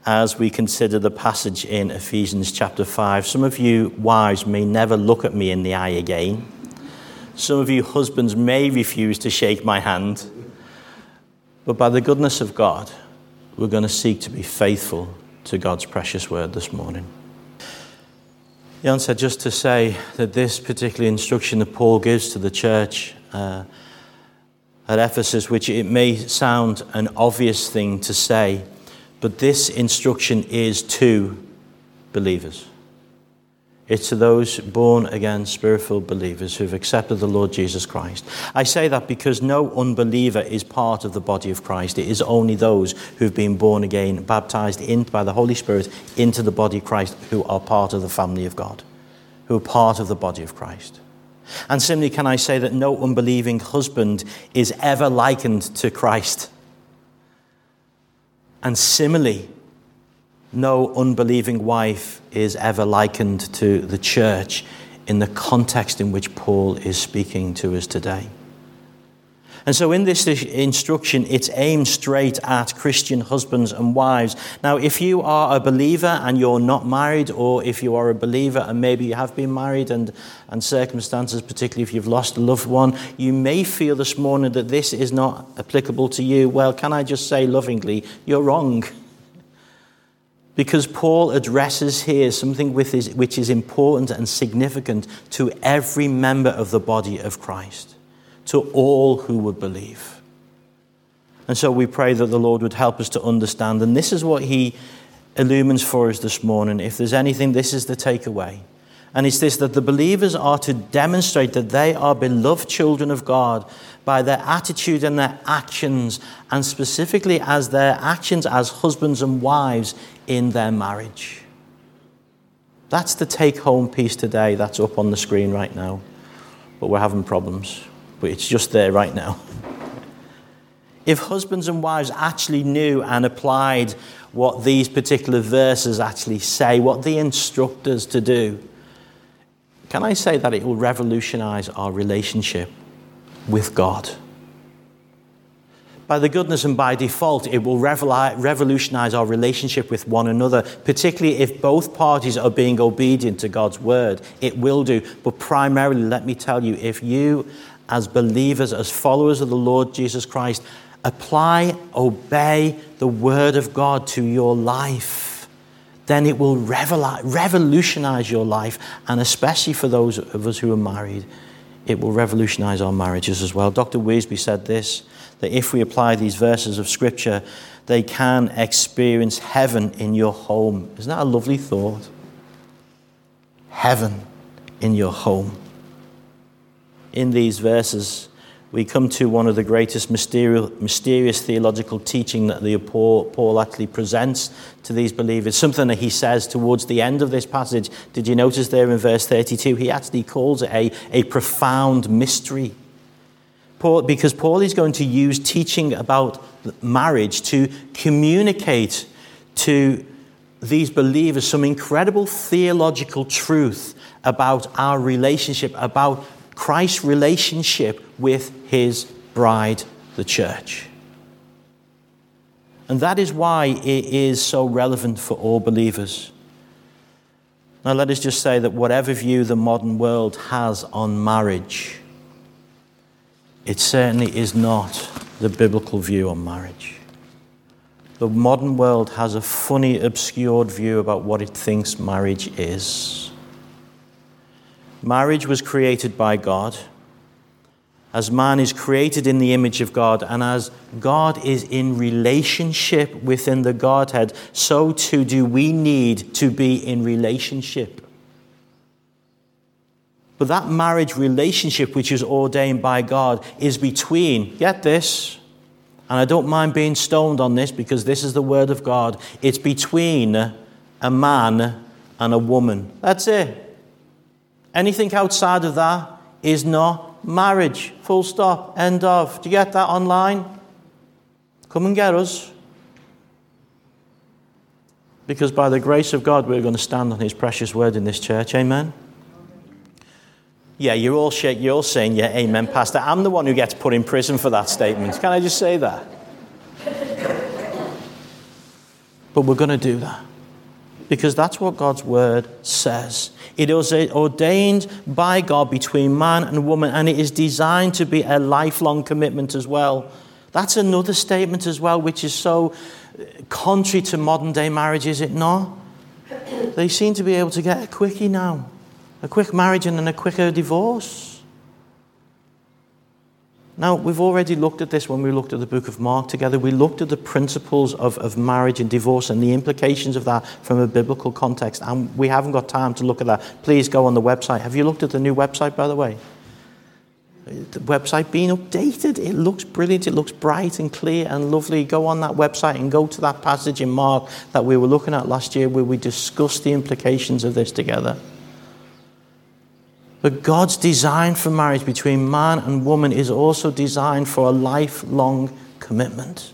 as we consider the passage in Ephesians chapter 5. Some of you wives may never look at me in the eye again. Some of you husbands may refuse to shake my hand. But by the goodness of God, we're going to seek to be faithful to God's precious word this morning. Jan said just to say that this particular instruction that Paul gives to the church at Ephesus, which it may sound an obvious thing to say, but this instruction is to believers. It's to those born again, spirit-filled believers who've accepted the Lord Jesus Christ. I say that because no unbeliever is part of the body of Christ. It is only those who've been born again, baptized in by the Holy Spirit into the body of Christ, who are part of the family of God, who are part of the body of Christ. And similarly, can I say that no unbelieving husband is ever likened to Christ? And similarly, no unbelieving wife is ever likened to the church in the context in which Paul is speaking to us today. And so in this instruction, it's aimed straight at Christian husbands and wives. Now, if you are a believer and you're not married, or if you are a believer and maybe you have been married and circumstances, particularly if you've lost a loved one, you may feel this morning that this is not applicable to you. Well, can I just say lovingly, you're wrong. Because Paul addresses here something which is important and significant to every member of the body of Christ, to all who would believe. And so we pray that the Lord would help us to understand. And this is what he illumines for us this morning. If there's anything, this is the takeaway. And it's this, that the believers are to demonstrate that they are beloved children of God by their attitude and their actions, and specifically as their actions as husbands and wives in their marriage. That's the take-home piece today. That's up on the screen right now. But we're having problems. But it's just there right now. If husbands and wives actually knew and applied what these particular verses actually say, what they instruct us to do, can I say that it will revolutionize our relationship with God? By the goodness and by default, it will revolutionize our relationship with one another, particularly if both parties are being obedient to God's word. It will do. But primarily, let me tell you, if you, as believers, as followers of the Lord Jesus Christ, apply, obey the word of God to your life, then it will revolutionize your life. And especially for those of us who are married, it will revolutionize our marriages as well. Dr. Weisby said this, that if we apply these verses of Scripture, they can experience heaven in your home. Isn't that a lovely thought? Heaven in your home. In these verses, we come to one of the greatest mysterious theological teaching that Paul actually presents to these believers. Something that he says towards the end of this passage. Did you notice there in verse 32? He actually calls it a profound mystery. Because Paul is going to use teaching about marriage to communicate to these believers some incredible theological truth about our relationship, about Christ's relationship with his bride, the church. And that is why it is so relevant for all believers. Now let us just say that whatever view the modern world has on marriage, it certainly is not the biblical view on marriage. The modern world has a funny, obscured view about what it thinks marriage is. Marriage was created by God. As man is created in the image of God, and as God is in relationship within the Godhead, so too do we need to be in relationship. But that marriage relationship, which is ordained by God, is between, get this, and I don't mind being stoned on this because this is the word of God, it's between a man and a woman. That's it. Anything outside of that is not marriage. Full stop. End of. Do you get that online? Come and get us. Because by the grace of God, we're going to stand on his precious word in this church. Amen. Yeah, you're all saying, yeah, amen, Pastor. I'm the one who gets put in prison for that statement. Can I just say that? But we're going to do that because that's what God's word says. It is ordained by God between man and woman, and it is designed to be a lifelong commitment as well. That's another statement as well, which is so contrary to modern day marriage, is it not? They seem to be able to get a quickie now. A quick marriage and then a quicker divorce. Now, we've already looked at this when we looked at the book of Mark together. We looked at the principles of marriage and divorce and the implications of that from a biblical context. And we haven't got time to look at that. Please go on the website. Have you looked at the new website, by the way? The website being updated. It looks brilliant. It looks bright and clear and lovely. Go on that website and go to that passage in Mark that we were looking at last year where we discussed the implications of this together. But God's design for marriage between man and woman is also designed for a lifelong commitment.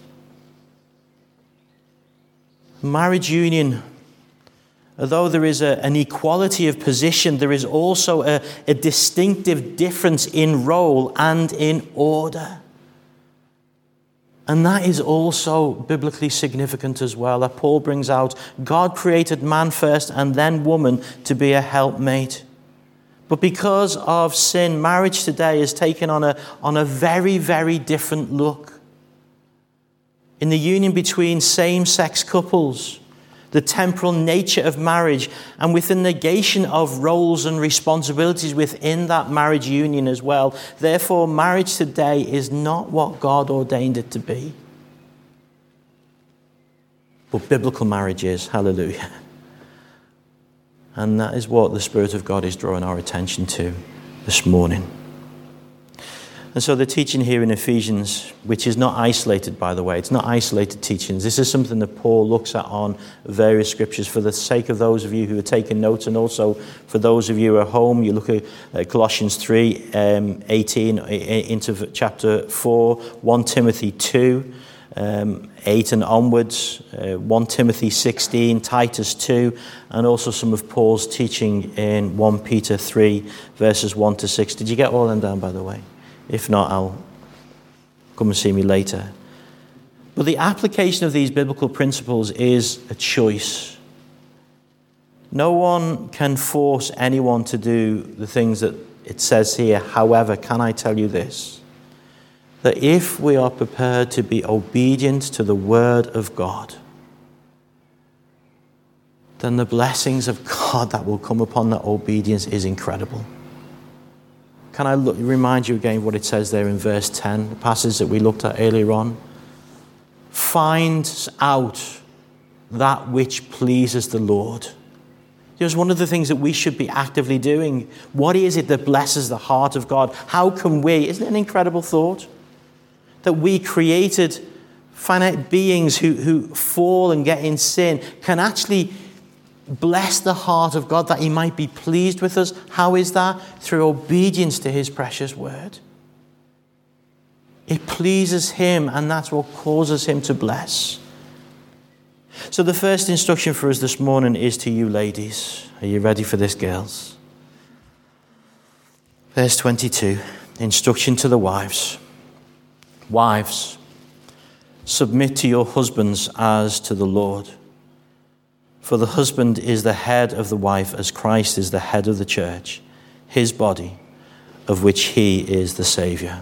Marriage union, although there is an equality of position, there is also a distinctive difference in role and in order. And that is also biblically significant as well, that Paul brings out. God created man first and then woman to be a helpmate. But because of sin, marriage today is taken on a very, very different look. In the union between same-sex couples, the temporal nature of marriage, and with the negation of roles and responsibilities within that marriage union as well. Therefore, marriage today is not what God ordained it to be. But biblical marriage is. Hallelujah. And that is what the Spirit of God is drawing our attention to this morning. And so the teaching here in Ephesians, which is not isolated, by the way, it's not isolated teachings. This is something that Paul looks at on various scriptures for the sake of those of you who are taking notes, and also for those of you who are at home. You look at Colossians 3, 18 into chapter 4, 1 Timothy 2, 8 and onwards, 1 Timothy 16, Titus 2, and also some of Paul's teaching in 1 Peter 3, verses 1 to 6. Did you get all them down, by the way? If not, I'll come and see me later. But the application of these biblical principles is a choice. No one can force anyone to do the things that it says here. However, can I tell you this? That if we are prepared to be obedient to the word of God, then the blessings of God that will come upon that obedience is incredible. Can I remind you again what it says there in verse 10, the passage that we looked at earlier on? Find out that which pleases the Lord. It's one of the things that we should be actively doing. What is it that blesses the heart of God? How can we, isn't it an incredible thought? That we created finite beings who fall and get in sin can actually bless the heart of God, that he might be pleased with us. How is that? Through obedience to his precious word. It pleases him, and that's what causes him to bless. So the first instruction for us this morning is to you ladies. Are you ready for this, girls? Verse 22, instruction to the wives. Wives, submit to your husbands as to the Lord. For the husband is the head of the wife, as Christ is the head of the church, his body, of which he is the Saviour.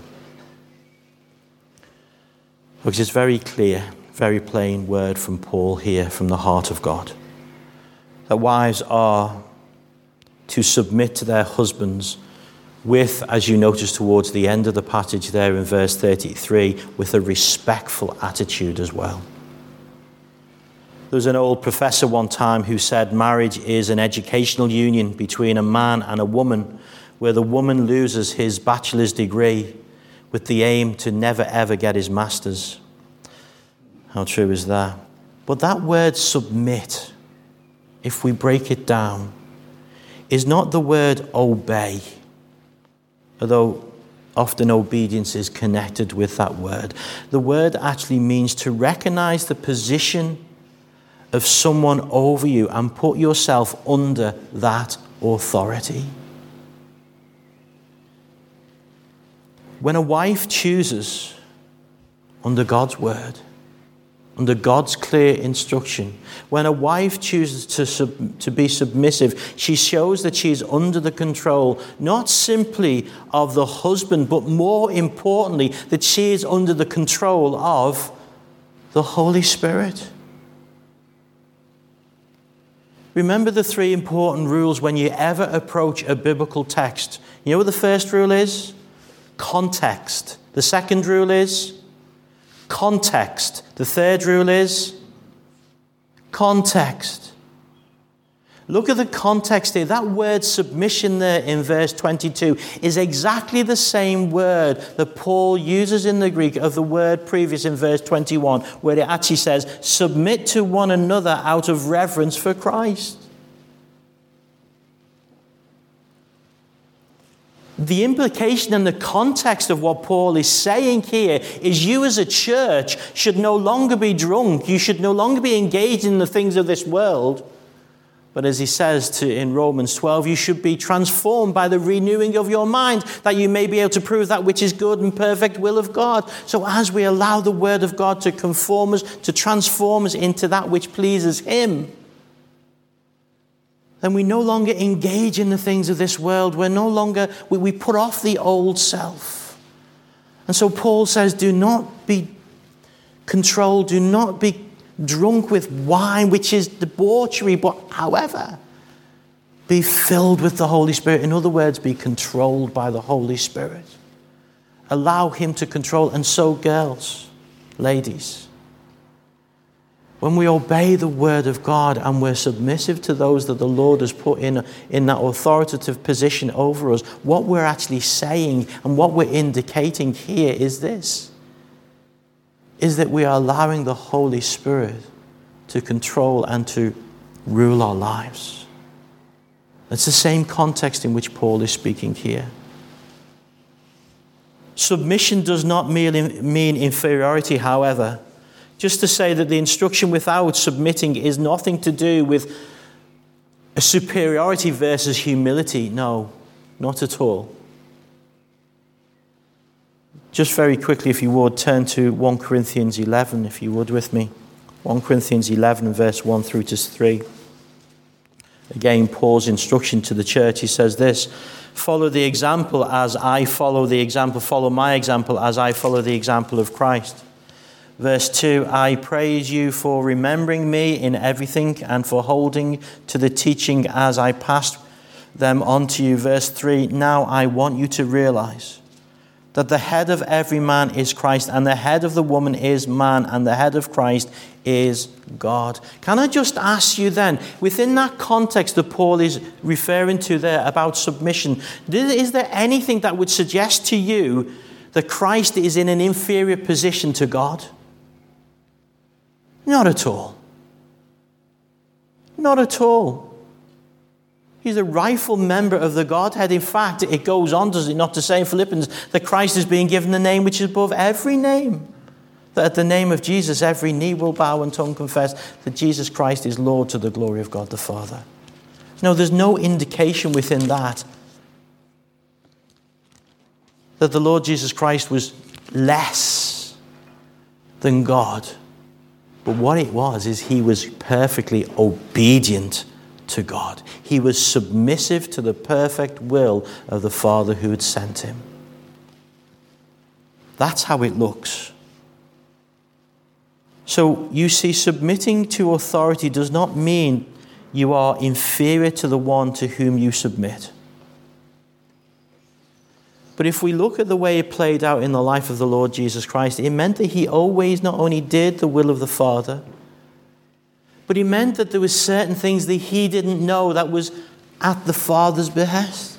Which is very clear, very plain word from Paul here, from the heart of God. That wives are to submit to their husbands with, as you notice towards the end of the passage there in verse 33, with a respectful attitude as well. There was an old professor one time who said marriage is an educational union between a man and a woman, where the woman loses his bachelor's degree with the aim to never ever get his master's. How true is that? But that word submit, if we break it down, is not the word obey, although often obedience is connected with that word. The word actually means to recognize the position of someone over you and put yourself under that authority. When a wife chooses under God's word under God's clear instruction. When a wife chooses to be submissive, she shows that she is under the control, not simply of the husband, but more importantly, that she is under the control of the Holy Spirit. Remember the three important rules when you ever approach a biblical text. You know what the first rule is? Context. The second rule is context. The third rule is context. Look at the context here. That word submission there in verse 22 is exactly the same word that Paul uses in the Greek of the word previous in verse 21, where it actually says, submit to one another out of reverence for Christ. The implication and the context of what Paul is saying here is you as a church should no longer be drunk. You should no longer be engaged in the things of this world. But as he says in Romans 12, you should be transformed by the renewing of your mind, that you may be able to prove that which is good and perfect will of God. So as we allow the word of God to conform us, to transform us into that which pleases him, then we no longer engage in the things of this world. We're no longer, we put off the old self. And so Paul says, do not be controlled, do not be drunk with wine, which is debauchery, but however, be filled with the Holy Spirit. In other words, be controlled by the Holy Spirit. Allow him to control. And so girls, ladies, when we obey the word of God and we're submissive to those that the Lord has put in that authoritative position over us, what we're actually saying and what we're indicating here is this, is that we are allowing the Holy Spirit to control and to rule our lives. It's the same context in which Paul is speaking here. Submission does not mean inferiority, however. Just to say that the instruction without submitting is nothing to do with a superiority versus humility. No, not at all. Just very quickly, if you would, turn to 1 Corinthians 11, if you would with me. 1 Corinthians 11, verse 1 through to 3. Again, Paul's instruction to the church, he says this, follow the example as I follow the example, follow my example as I follow the example of Christ. Verse 2, I praise you for remembering me in everything and for holding to the teaching as I passed them on to you. Verse 3, now I want you to realize that the head of every man is Christ, and the head of the woman is man, and the head of Christ is God. Can I just ask you then, within that context that Paul is referring to there about submission, is there anything that would suggest to you that Christ is in an inferior position to God? Not at all. Not at all. He's a rightful member of the Godhead. In fact, it goes on, does it not, to say in Philippians that Christ is being given the name which is above every name. That at the name of Jesus, every knee will bow and tongue confess that Jesus Christ is Lord to the glory of God the Father. No, there's no indication within that the Lord Jesus Christ was less than God. But what it was is he was perfectly obedient to God. He was submissive to the perfect will of the Father who had sent him. That's how it looks. So you see, submitting to authority does not mean you are inferior to the one to whom you submit. But if we look at the way it played out in the life of the Lord Jesus Christ, it meant that he always not only did the will of the Father, but it meant that there were certain things that he didn't know that was at the Father's behest.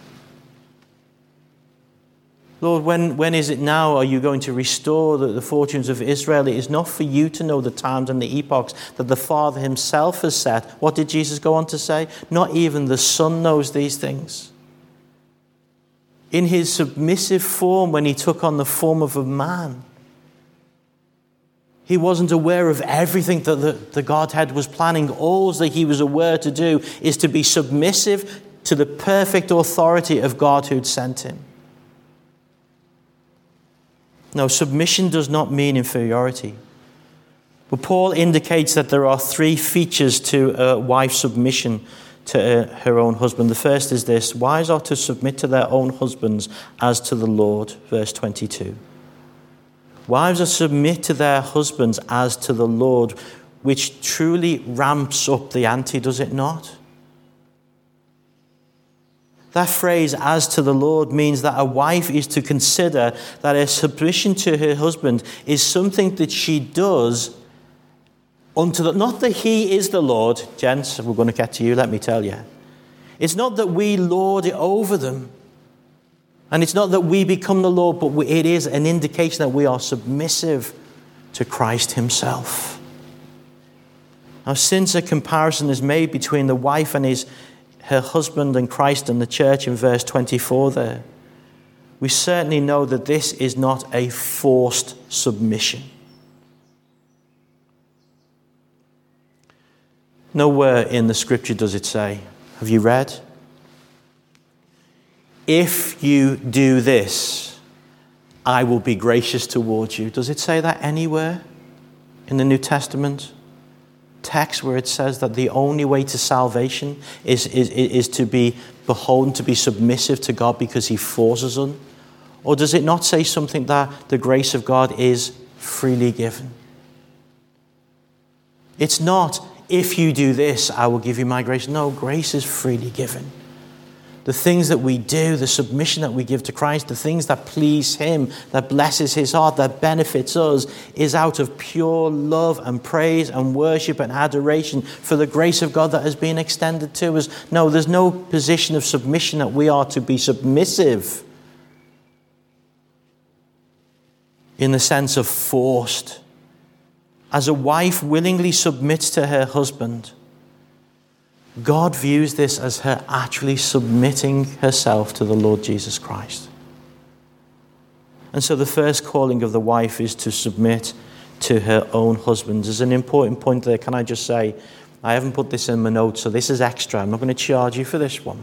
Lord, when is it now? Are you going to restore the fortunes of Israel? It is not for you to know the times and the epochs that the Father himself has set. What did Jesus go on to say? Not even the Son knows these things. In his submissive form, when he took on the form of a man, he wasn't aware of everything that the Godhead was planning. All that he was aware to do is to be submissive to the perfect authority of God who'd sent him. No, submission does not mean inferiority. But Paul indicates that there are three features to a wife's submission to her own husband. The first is this: wives are to submit to their own husbands as to the Lord, verse 22. Wives are to submit to their husbands as to the Lord, which truly ramps up the ante, does it not? That phrase, as to the Lord, means that a wife is to consider that her submission to her husband is something that she does unto the, not that he is the Lord, gents, we're going to get to you, let me tell you. It's not that we lord it over them. And it's not that we become the Lord, but it is an indication that we are submissive to Christ himself. Now, since a comparison is made between the wife and her husband and Christ and the church in verse 24 there, we certainly know that this is not a forced submission. Nowhere in the scripture does it say, have you read? If you do this, I will be gracious towards you. Does it say that anywhere in the New Testament text where it says that the only way to salvation is to be beholden, to be submissive to God because he forces us? Or does it not say something that the grace of God is freely given? It's not, if you do this, I will give you my grace. No, grace is freely given. The things that we do, the submission that we give to Christ, the things that please him, that blesses his heart, that benefits us, is out of pure love and praise and worship and adoration for the grace of God that has been extended to us. No, there's no position of submission that we are to be submissive in the sense of forced. As a wife willingly submits to her husband, God views this as her actually submitting herself to the Lord Jesus Christ. And so the first calling of the wife is to submit to her own husband. There's an important point there. Can I just say, I haven't put this in my notes, so this is extra. I'm not going to charge you for this one.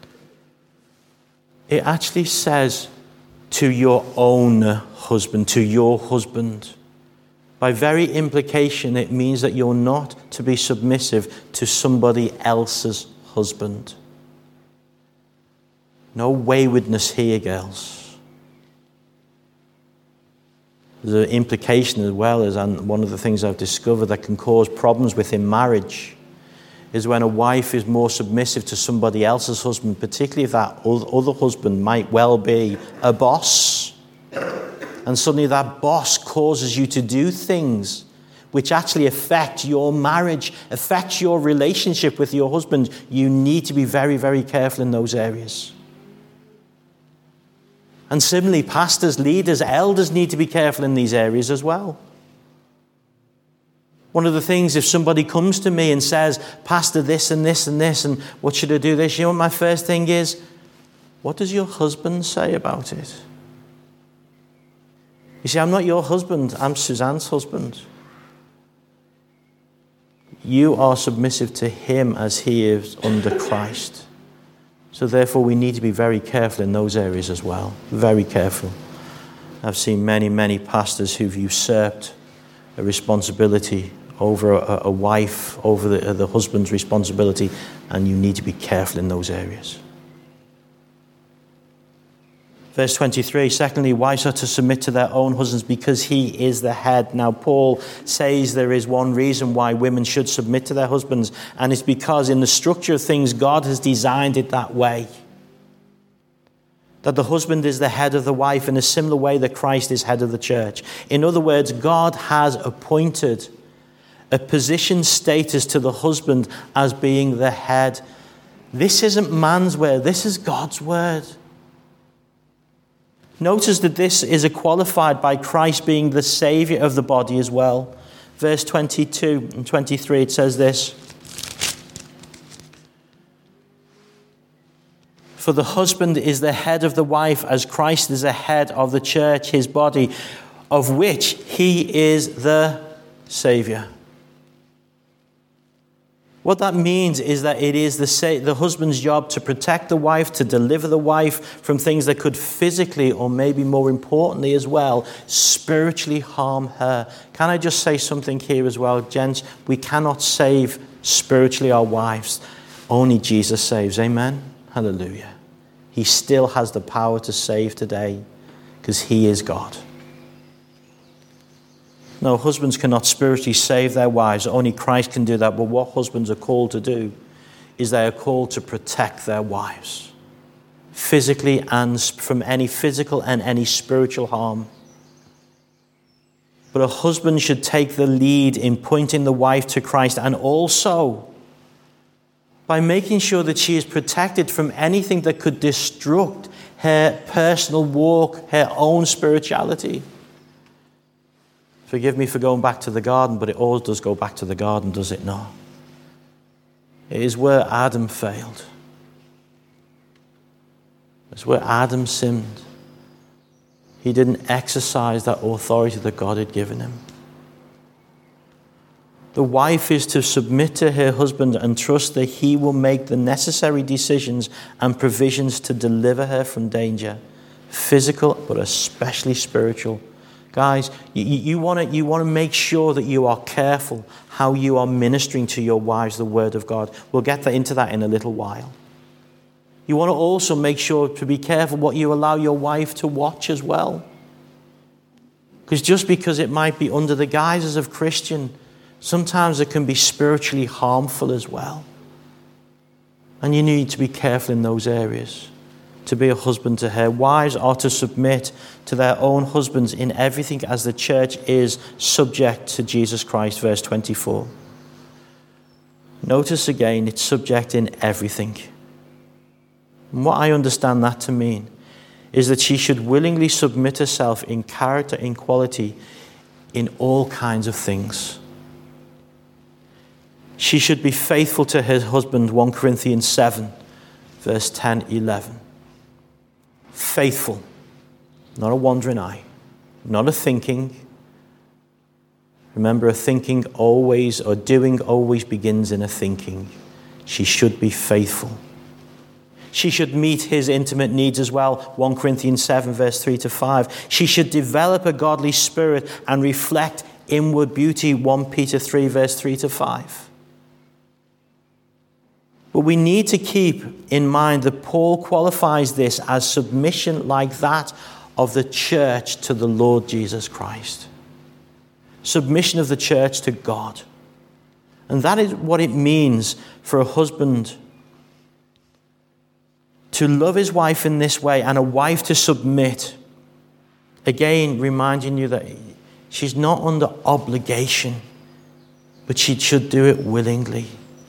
It actually says to your own husband, to your husband. By very implication, it means that you're not to be submissive to somebody else's husband. No waywardness here, girls. There's an implication as well, and one of the things I've discovered that can cause problems within marriage is when a wife is more submissive to somebody else's husband, particularly if that other husband might well be a boss. And suddenly that boss causes you to do things which actually affect your marriage, affect your relationship with your husband. You need to be very, very careful in those areas. And similarly, pastors, leaders, elders need to be careful in these areas as well. One of the things, if somebody comes to me and says, Pastor, this and this and this, and what should I do this? You know what my first thing is? What does your husband say about it? You see, I'm not your husband. I'm Suzanne's husband. You are submissive to him as he is under Christ. So therefore, we need to be very careful in those areas as well. Very careful. I've seen many, many pastors who've usurped a responsibility over a wife, over the husband's responsibility, and you need to be careful in those areas. Verse 23, secondly, wives are to submit to their own husbands because he is the head. Now, Paul says there is one reason why women should submit to their husbands, and it's because in the structure of things, God has designed it that way. That the husband is the head of the wife in a similar way that Christ is head of the church. In other words, God has appointed a position status to the husband as being the head. This isn't man's word, this is God's word. Notice that this is qualified by Christ being the Savior of the body as well. Verse 22 and 23, it says this. For the husband is the head of the wife, as Christ is the head of the church, his body, of which he is the Savior. What that means is that it is the husband's job to protect the wife, to deliver the wife from things that could physically, or maybe more importantly as well, spiritually harm her. Can I just say something here as well, gents? We cannot save spiritually our wives. Only Jesus saves. Amen? Hallelujah. He still has the power to save today because he is God. No, husbands cannot spiritually save their wives. Only Christ can do that. But what husbands are called to do is they are called to protect their wives, physically and from any physical and any spiritual harm. But a husband should take the lead in pointing the wife to Christ, and also by making sure that she is protected from anything that could disrupt her personal walk, her own spirituality. Forgive me for going back to the garden, but it always does go back to the garden, does it not? It is where Adam failed. It's where Adam sinned. He didn't exercise that authority that God had given him. The wife is to submit to her husband and trust that he will make the necessary decisions and provisions to deliver her from danger, physical, but especially spiritual. Guys, you want to make sure that you are careful how you are ministering to your wives the word of God. We'll get into that in a little while. You want to also make sure to be careful what you allow your wife to watch as well. Because just because it might be under the guises of Christian, sometimes it can be spiritually harmful as well. And you need to be careful in those areas. To be a husband to her. Wives are to submit to their own husbands in everything as the church is subject to Jesus Christ, verse 24. Notice again, it's subject in everything. And what I understand that to mean is that she should willingly submit herself in character, in quality, in all kinds of things. She should be faithful to her husband, 1 Corinthians 7, verse 10, 11. Faithful, not a wandering eye, not a thinking. Remember, a thinking always, or doing always begins in a thinking. She should be faithful. She should meet his intimate needs as well. 1 Corinthians 7, verse 3 to 5. She should develop a godly spirit and reflect inward beauty. 1 Peter 3, verse 3 to 5. But we need to keep in mind that Paul qualifies this as submission like that of the church to the Lord Jesus Christ. Submission of the church to God. And that is what it means for a husband to love his wife in this way and a wife to submit. Again, reminding you that she's not under obligation, but she should do it willingly.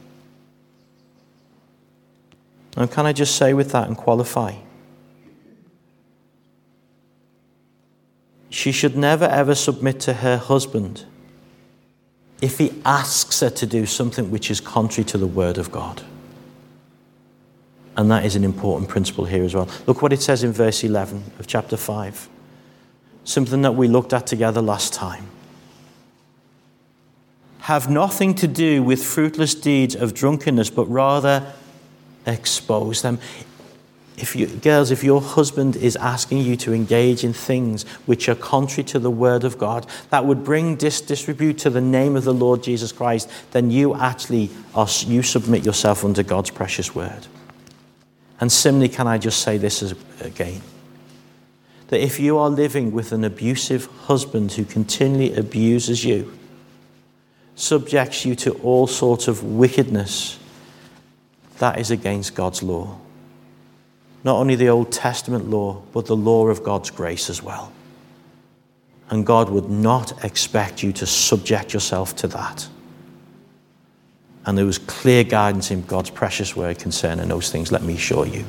And can I just say with that and qualify? She should never ever submit to her husband if he asks her to do something which is contrary to the word of God. And that is an important principle here as well. Look what it says in verse 11 of chapter 5. Something that we looked at together last time. Have nothing to do with fruitless deeds of drunkenness, but rather expose them. Girls, if your husband is asking you to engage in things which are contrary to the word of God, that would bring disrepute to the name of the Lord Jesus Christ, then you submit yourself under God's precious word. And similarly, can I just say this again? That if you are living with an abusive husband who continually abuses you, subjects you to all sorts of wickedness, that is against God's law. Not only the Old Testament law, but the law of God's grace as well. And God would not expect you to subject yourself to that. And there was clear guidance in God's precious word concerning those things, let me assure you.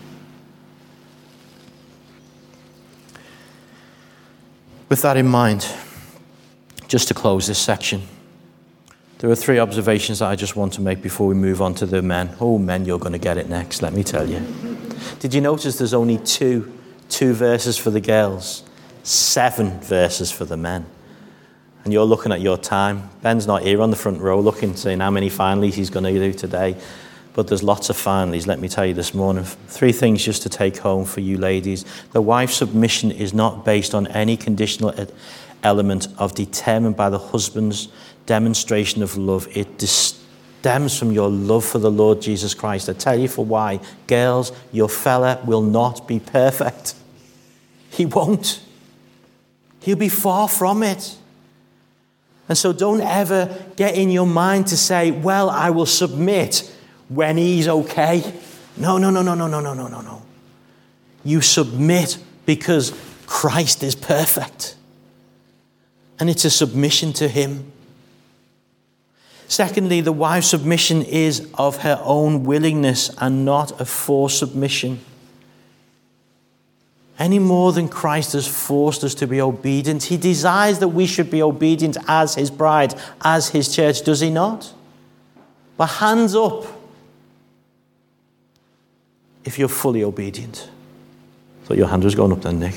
With that in mind, just to close this section, there are 3 observations that I just want to make before we move on to the men. Oh, men, you're going to get it next, let me tell you. Did you notice there's only two verses for the girls, 7 verses for the men? And you're looking at your time. Ben's not here on the front row looking, saying how many finalies he's going to do today. But there's lots of finalies, let me tell you this morning. 3 things just to take home for you ladies. The wife's submission is not based on any conditional element of determined by the husband's demonstration of love. It stems from your love for the Lord Jesus Christ. I tell you for why. Girls, your fella will not be perfect. He won't. He'll be far from it. And so don't ever get in your mind to say, well, I will submit when he's okay. No. You submit because Christ is perfect. And it's a submission to him. Secondly, the wife's submission is of her own willingness and not a forced submission. Any more than Christ has forced us to be obedient, he desires that we should be obedient as his bride, as his church, does he not? But hands up if you're fully obedient. Thought your hand was going up then, Nick.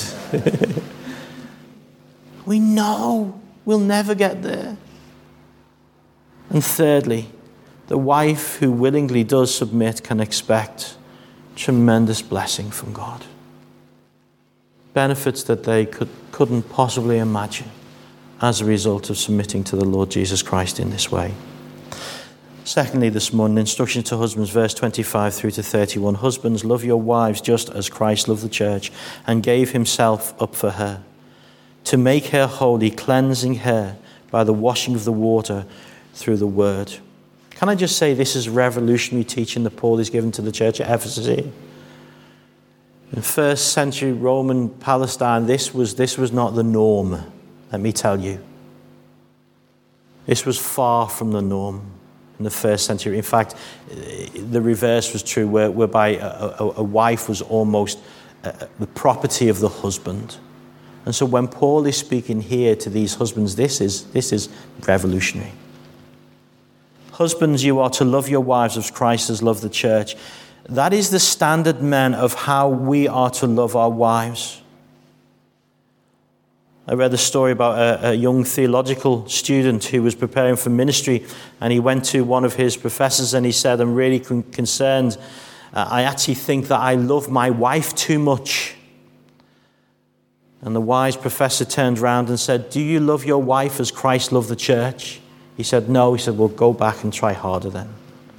We know we'll never get there. And thirdly, the wife who willingly does submit can expect tremendous blessing from God. Benefits that they couldn't possibly imagine as a result of submitting to the Lord Jesus Christ in this way. Secondly, this morning, instruction to husbands, verse 25 through to 31. Husbands, love your wives just as Christ loved the church and gave himself up for her, to make her holy, cleansing her by the washing of the water through the word. Can I just say this is revolutionary teaching that Paul is given to the church at Ephesus here? In first century Roman Palestine, this was not the norm, let me tell you. This was far from the norm in the first century. In fact, the reverse was true, whereby a wife was almost the property of the husband. And so when Paul is speaking here to these husbands, this is revolutionary. Husbands, you are to love your wives as Christ has loved the church. That is the standard, men, of how we are to love our wives. I read a story about a young theological student who was preparing for ministry, and he went to one of his professors and he said, I'm really concerned. I actually think that I love my wife too much. And the wise professor turned around and said, do you love your wife as Christ loved the church? He said, no. He said, well, go back and try harder then.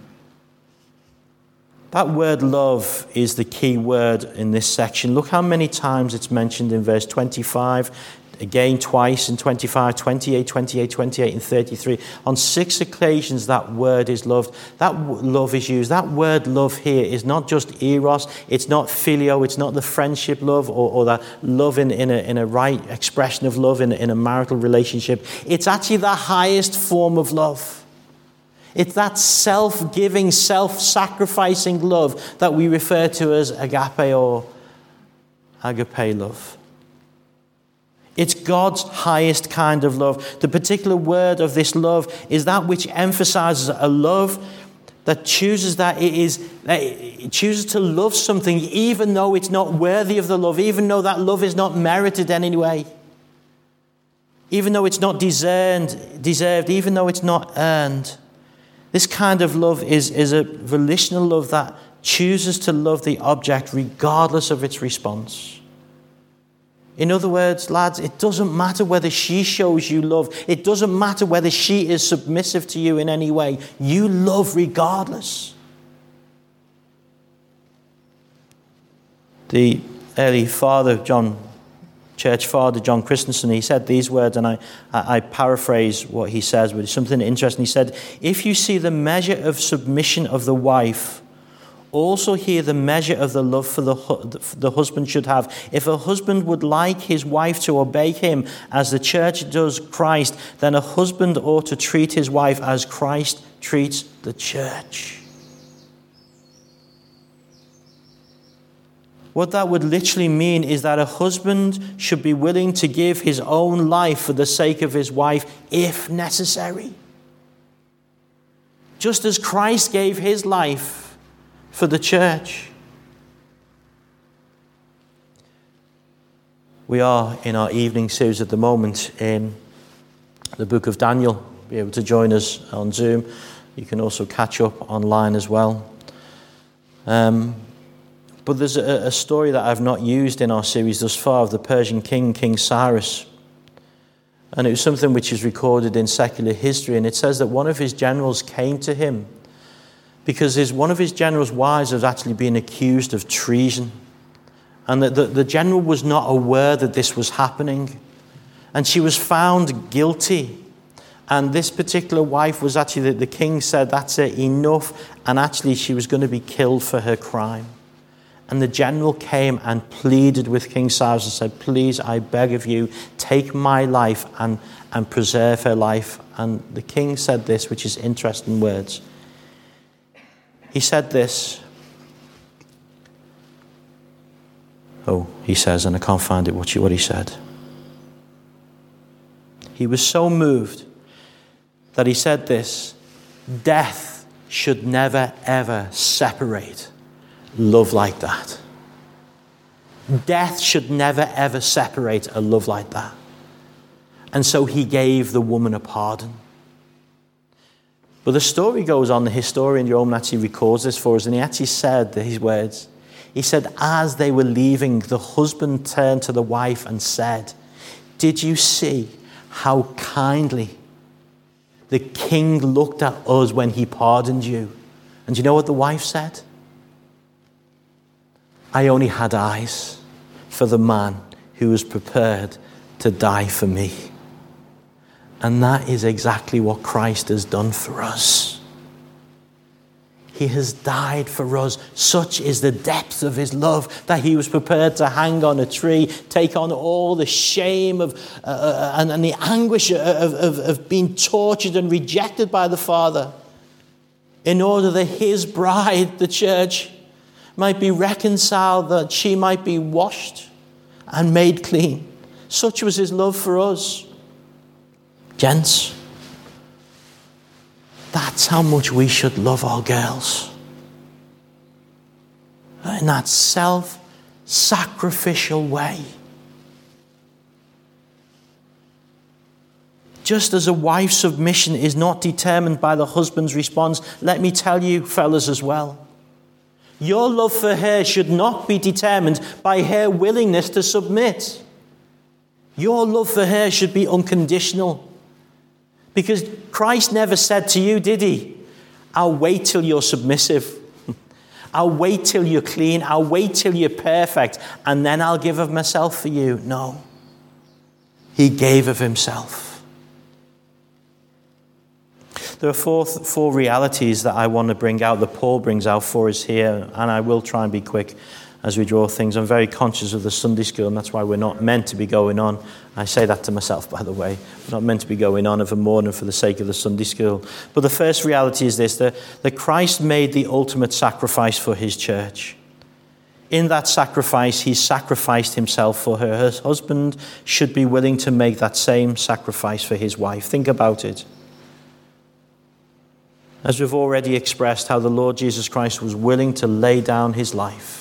That word love is the key word in this section. Look how many times it's mentioned in verse 25, again twice in 25, 28, 28, 28, and 33. On 6 occasions that word is loved. That love is used. That word love here is not just eros, it's not phileo, it's not the friendship love or that love in a right expression of love in a marital relationship. It's actually the highest form of love. It's that self-giving, self-sacrificing love that we refer to as agape or agape love. It's God's highest kind of love. The particular word of this love is that which emphasizes a love that chooses it chooses to love something even though it's not worthy of the love, even though that love is not merited in any way, even though it's not deserved, even though it's not earned. This kind of love is a volitional love that chooses to love the object regardless of its response. In other words, lads, it doesn't matter whether she shows you love. It doesn't matter whether she is submissive to you in any way. You love regardless. The early church father, John Christensen, he said these words, and I paraphrase what he says, but it's something interesting. He said, if you see the measure of submission of the wife, also hear the measure of the love for the husband should have. If a husband would like his wife to obey him as the church does Christ, then a husband ought to treat his wife as Christ treats the church. What that would literally mean is that a husband should be willing to give his own life for the sake of his wife if necessary. Just as Christ gave his life for the church. We are in our evening series at the moment in the book of Daniel. Be able to join us on Zoom. You can also catch up online as well. But there's a story that I've not used in our series thus far of the Persian king, King Cyrus. And it was something which is recorded in secular history. And it says that one of his generals came to him because one of his general's wives had actually been accused of treason. And the general was not aware that this was happening. And she was found guilty. And this particular wife was actually, the king said, that's it, enough. And actually she was going to be killed for her crime. And the general came and pleaded with King Cyrus and said, please, I beg of you, take my life and preserve her life. And the king said this, which is interesting words. He said this. He says, and I can't find it, what he said. He was so moved that he said this: death should never, ever separate love like that. Death should never, ever separate a love like that. And so he gave the woman a pardon. But the story goes on. The historian Jerome actually records this for us, and he actually said these words. He said, as they were leaving, the husband turned to the wife and said, did you see how kindly the king looked at us when he pardoned you? And you know what the wife said? I only had eyes for the man who was prepared to die for me. And that is exactly what Christ has done for us. He has died for us. Such is the depth of his love that he was prepared to hang on a tree, take on all the shame of and the anguish of being tortured and rejected by the Father, in order that his bride, the church, might be reconciled, that she might be washed and made clean. Such was his love for us. Gents, that's how much we should love our girls. In that self-sacrificial way. Just as a wife's submission is not determined by the husband's response, let me tell you, fellas, as well. Your love for her should not be determined by her willingness to submit. Your love for her should be unconditional. Because Christ never said to you, did he? I'll wait till you're submissive. I'll wait till you're clean. I'll wait till you're perfect. And then I'll give of myself for you. No. He gave of himself. There are four realities that I want to bring out, that Paul brings out for us here. And I will try and be quick as we draw things. I'm very conscious of the Sunday school, and that's why we're not meant to be going on. I say that to myself, by the way. We're not meant to be going on of a morning for the sake of the Sunday school. But the first reality is this, that Christ made the ultimate sacrifice for his church. In that sacrifice, he sacrificed himself for her. Her husband should be willing to make that same sacrifice for his wife. Think about it. As we've already expressed, how the Lord Jesus Christ was willing to lay down his life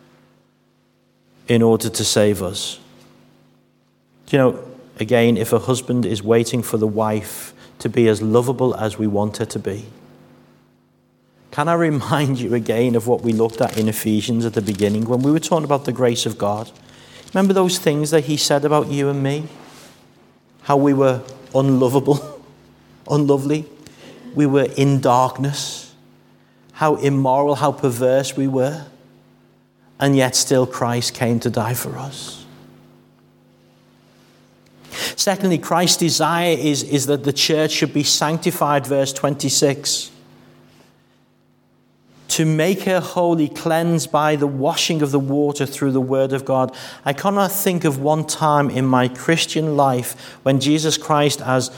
in order to save us. You know, again, if a husband is waiting for the wife to be as lovable as we want her to be, can I remind you again of what we looked at in Ephesians at the beginning when we were talking about the grace of God? Remember those things that he said about you and me? How we were unlovable, unlovely. We were in darkness. How immoral, how perverse we were. And yet still Christ came to die for us. Secondly, Christ's desire is that the church should be sanctified, verse 26. To make her holy, cleansed by the washing of the water through the word of God. I cannot think of one time in my Christian life when Jesus Christ has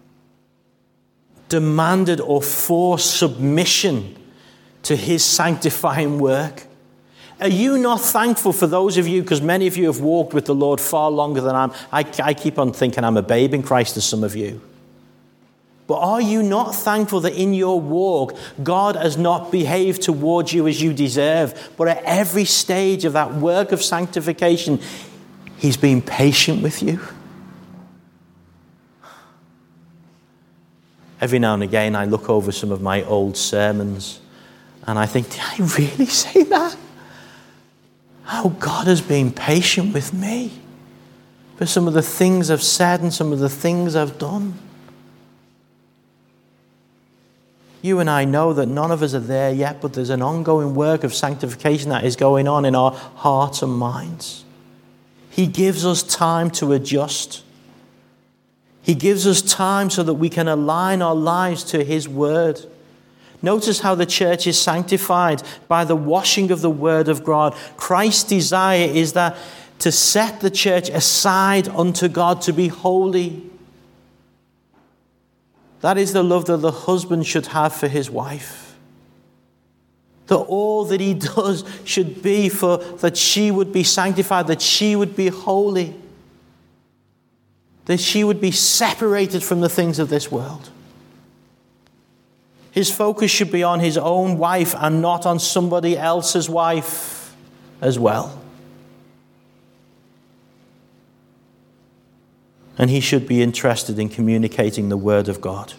demanded or forced submission to his sanctifying work. Are you not thankful for those of you, because many of you have walked with the Lord far longer than I keep on thinking I'm a babe in Christ to some of you. But are you not thankful that in your walk, God has not behaved towards you as you deserve, but at every stage of that work of sanctification, he's been patient with you? Every now and again I look over some of my old sermons and I think, did I really say that? How God has been patient with me for some of the things I've said and some of the things I've done. You and I know that none of us are there yet, but there's an ongoing work of sanctification that is going on in our hearts and minds. He gives us time to adjust. He gives us time so that we can align our lives to His word. Notice how the church is sanctified by the washing of the word of God. Christ's desire is that to set the church aside unto God to be holy. That is the love that the husband should have for his wife. That all that he does should be for that she would be sanctified, that she would be holy, that she would be separated from the things of this world. His focus should be on his own wife and not on somebody else's wife as well. And he should be interested in communicating the word of God.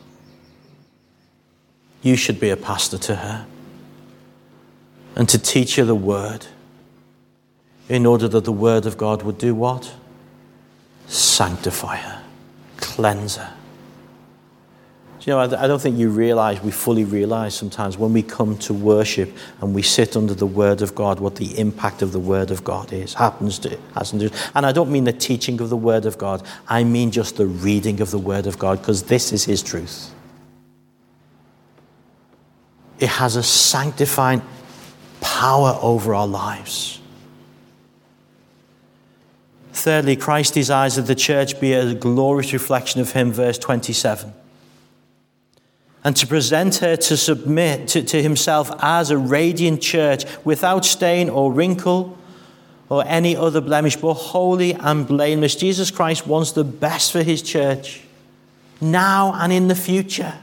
You should be a pastor to her and to teach her the word in order that the word of God would do what? Sanctify her, cleanse her. You know, I don't think we fully realize sometimes when we come to worship and we sit under the word of God, what the impact of the word of God is, hasn't it? And I don't mean the teaching of the word of God. I mean just the reading of the word of God, because this is His truth. It has a sanctifying power over our lives. Thirdly, Christ desires that the church be a glorious reflection of Him, verse 27. And to present her to submit to Himself as a radiant church, without stain or wrinkle or any other blemish, but holy and blameless. Jesus Christ wants the best for His church, now and in the future.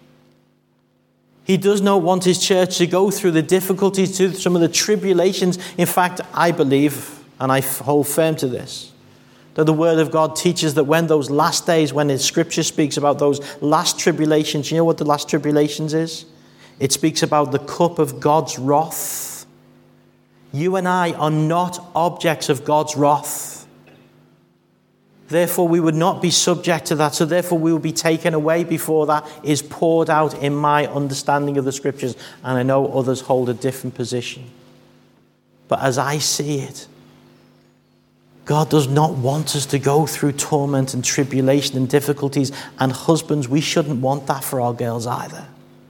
He does not want His church to go through the difficulties, through some of the tribulations. In fact, I believe, and I hold firm to this, that the Word of God teaches that when those last days, when the Scripture speaks about those last tribulations, you know what the last tribulations is? It speaks about the cup of God's wrath. You and I are not objects of God's wrath. Therefore, we would not be subject to that. So therefore, we will be taken away before that is poured out, in my understanding of the Scriptures. And I know others hold a different position. But as I see it, God does not want us to go through torment and tribulation and difficulties. And husbands, we shouldn't want that for our girls either.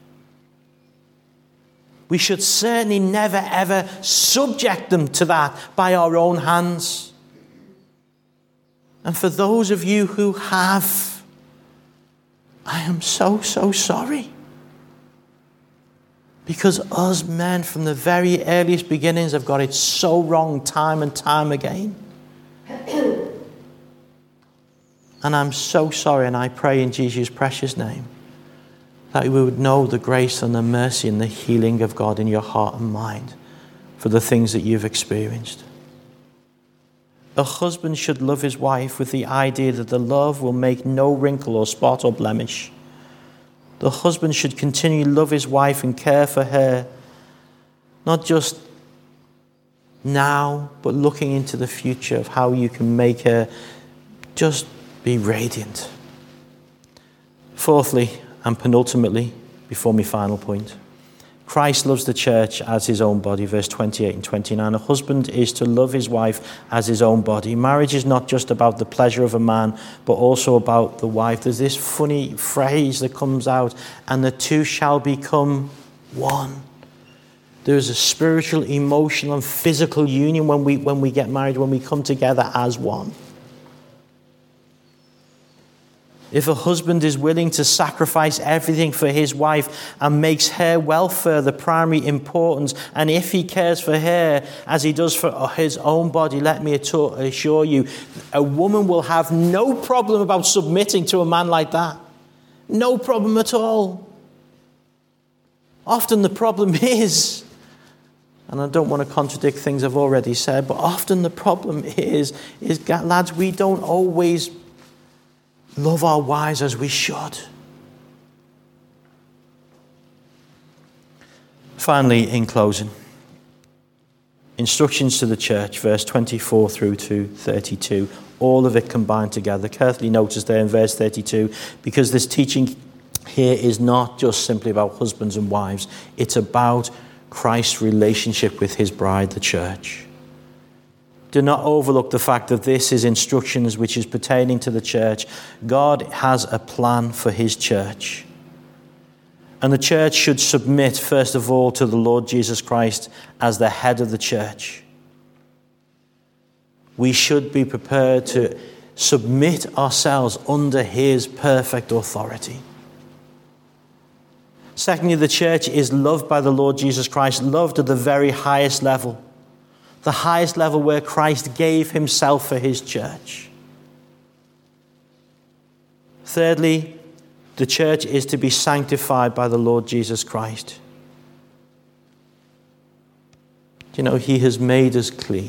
We should certainly never, ever subject them to that by our own hands. And for those of you who have, I am so, so sorry. Because us men from the very earliest beginnings have got it so wrong time and time again. And I'm so sorry, and I pray in Jesus' precious name that we would know the grace and the mercy and the healing of God in your heart and mind for the things that you've experienced. A husband should love his wife with the idea that the love will make no wrinkle or spot or blemish. The husband should continually love his wife and care for her, not just now, but looking into the future of how you can make her just be radiant. Fourthly, and penultimately, before my final point, Christ loves the church as his own body, verse 28 and 29. A husband is to love his wife as his own body. Marriage is not just about the pleasure of a man, but also about the wife. There's this funny phrase that comes out, and the two shall become one. There is a spiritual, emotional, and physical union when we get married, when we come together as one. If a husband is willing to sacrifice everything for his wife and makes her welfare the primary importance, and if he cares for her as he does for his own body, let me assure you, a woman will have no problem about submitting to a man like that. No problem at all. Often the problem is, and I don't want to contradict things I've already said, but often the problem is lads, we don't always love our wives as we should. Finally, in closing, instructions to the church, verse 24 through to 32, all of it combined together. Carefully notice there in verse 32, because this teaching here is not just simply about husbands and wives, it's about Christ's relationship with his bride, the church. Do not overlook the fact that this is instructions which is pertaining to the church. God has a plan for his church. And the church should submit, first of all, to the Lord Jesus Christ as the head of the church. We should be prepared to submit ourselves under his perfect authority. Secondly, the church is loved by the Lord Jesus Christ, loved at the very highest level. The highest level where Christ gave himself for his church. Thirdly, the church is to be sanctified by the Lord Jesus Christ. You know, he has made us clean.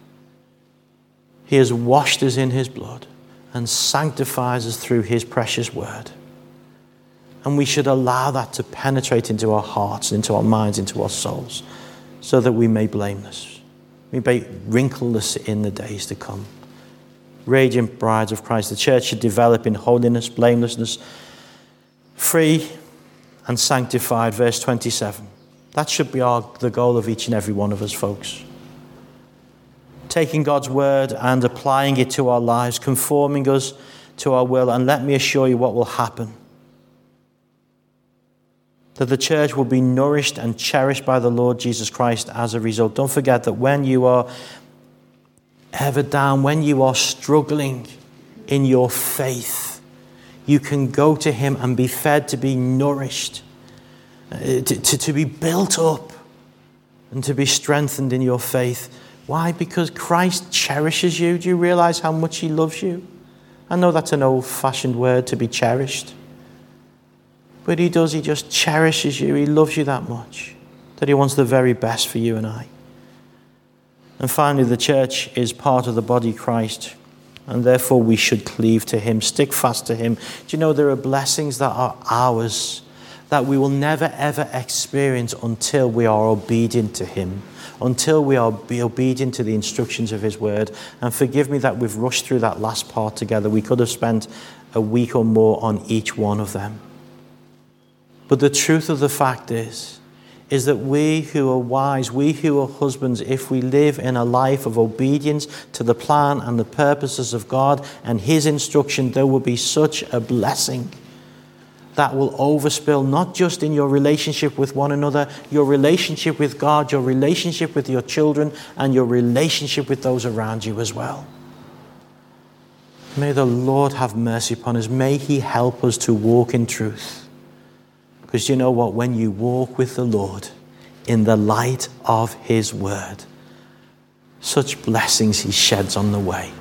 He has washed us in his blood and sanctifies us through his precious word. And we should allow that to penetrate into our hearts, into our minds, into our souls, so that we may blameless. We may wrinkleless in the days to come. Radiant brides of Christ. The church should develop in holiness, blamelessness, free and sanctified. Verse 27. That should be the goal of each and every one of us, folks. Taking God's word and applying it to our lives, conforming us to our will. And let me assure you what will happen. That the church will be nourished and cherished by the Lord Jesus Christ as a result. Don't forget that when you are ever down, when you are struggling in your faith, you can go to him and be fed, to be nourished, to be built up and to be strengthened in your faith. Why? Because Christ cherishes you. Do you realize how much he loves you? I know that's an old-fashioned word, to be cherished. But he does. He just cherishes you. He loves you that much, that he wants the very best for you and I. And finally, the church is part of the body of Christ, and therefore we should cleave to him, stick fast to him. Do you know there are blessings that are ours that we will never ever experience until we are obedient to him, until we are obedient to the instructions of his word. And forgive me that we've rushed through that last part together. We could have spent a week or more on each one of them. But the truth of the fact is that we who are wise, we who are husbands, if we live in a life of obedience to the plan and the purposes of God and his instruction, there will be such a blessing that will overspill, not just in your relationship with one another, your relationship with God, your relationship with your children, and your relationship with those around you as well. May the Lord have mercy upon us. May he help us to walk in truth. Because you know what? When you walk with the Lord in the light of his word, such blessings he sheds on the way.